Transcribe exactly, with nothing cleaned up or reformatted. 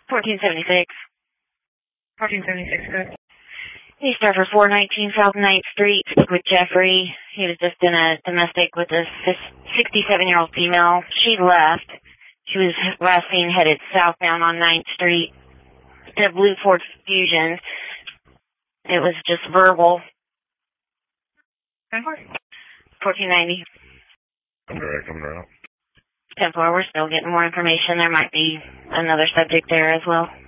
fourteen seventy-six. fourteen seventy-six, good. He started for four nineteen South ninth Street with Jeffrey. He was just in a domestic with a sixty-seven-year-old female. She left. She was last seen headed southbound on ninth Street. The Blue Ford Fusion. It was just verbal. fourteen ninety. Coming right, coming right. ten four, we're still getting more information. There might be another subject there as well.